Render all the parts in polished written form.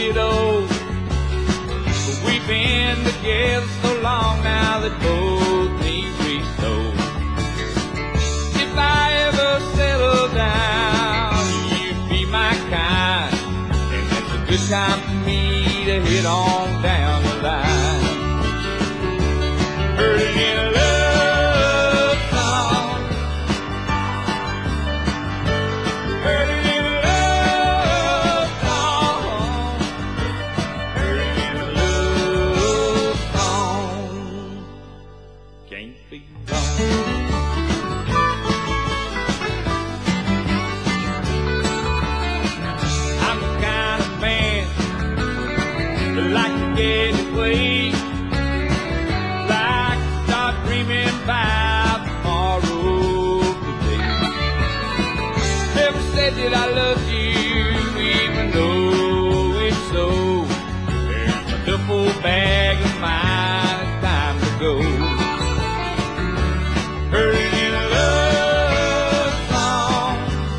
get old. But we've been together so long now that both need restored. If I ever settle down, you'd be my kind, and that's a good time for me to hit on down the line. Heard it in a love song. Heard it in a love song. Heard it in a love song. Can't be wrong. I'm the kind of man that like to get away, like to start dreaming about tomorrow today. Never said that I loved you, even though it's so. There's my duffel bag of mine, it's time to go. Heard it in a love song.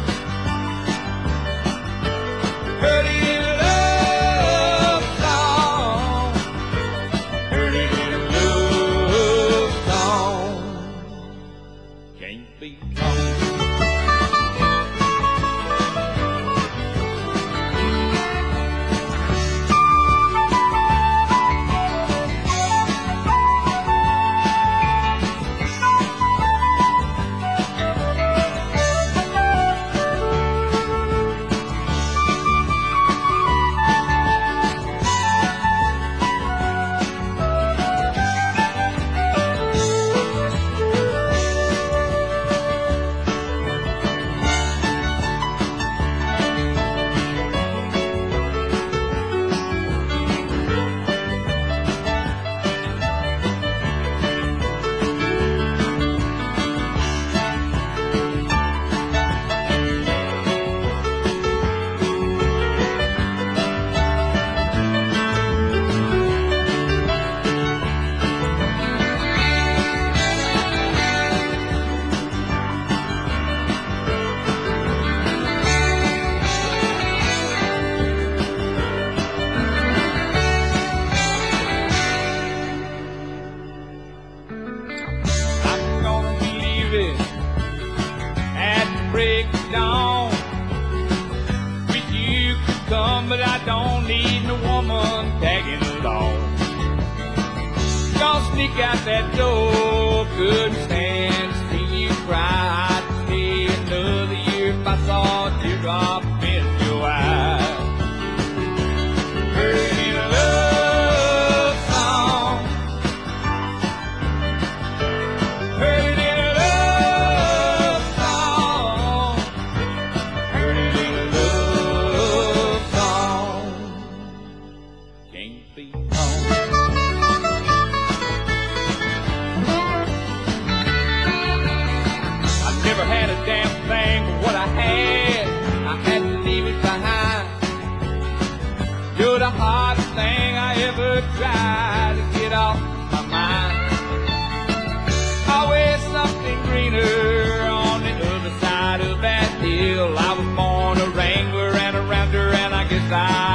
Heard it in a love song. Heard it in a love song. Can't be wrong. I'm gonna be leaving at the break of dawn. Wish you could come, but I don't need no woman tagging along. Gonna sneak out that door, couldn't stand to see you cry. I'd stay another year if I saw a teardrop in your eyes. Heard it in a love song. Heard it in a love song. Heard it in a love song. Can't be wrong. I've never had a damn thing but what I had. I had to leave it behind. You're the hardest thing I ever tried to get off my mind. Always something greener on the other side of that hill. I was born a wrangler and a rounder, and I guess I